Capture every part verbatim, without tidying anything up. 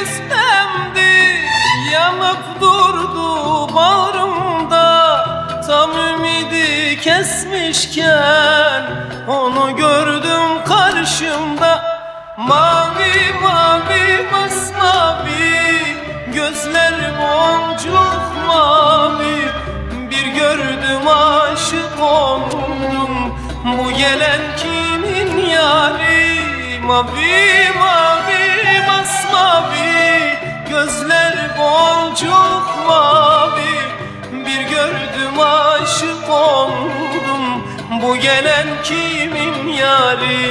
özlemdi, yanıp durdu bağrımda. Tam ümidi kesmişken onu gördüm karşımda. Mavi mavi masmavi, gözler boncuk mavi. Bir gördüm aşık oldum, bu gelen kimin yari? Mavi mavi masmavi, gözler boncuk mavi. Bir gördüm aşık oldum, bu gelen kimin yari?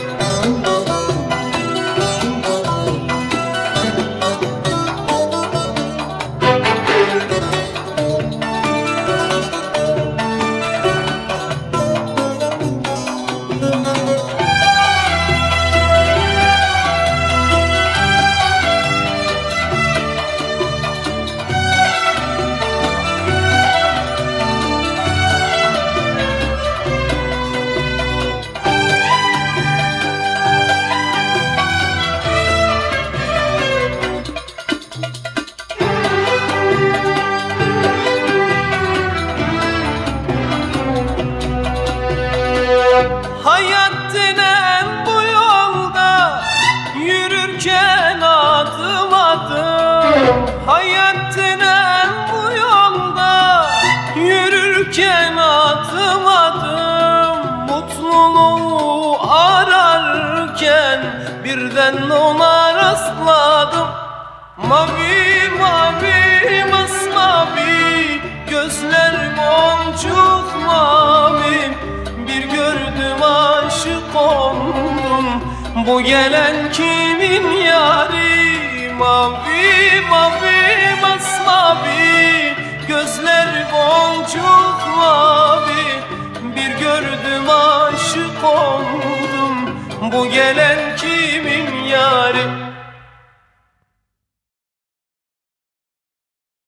Hayat denen bu yolda yürürken adım adım. Hayat denen bu yolda yürürken adım adım. Mutluluğu ararken birden ona rastladım. Mavi mavi masmavi, gözler boncuk mavi. Bir gördüm aşık oldum, bu gelen kimin yari? Mavi mavi masmavi, gözler boncuk mavi. Bir gördüm aşık oldum, bu gelen kimin yari?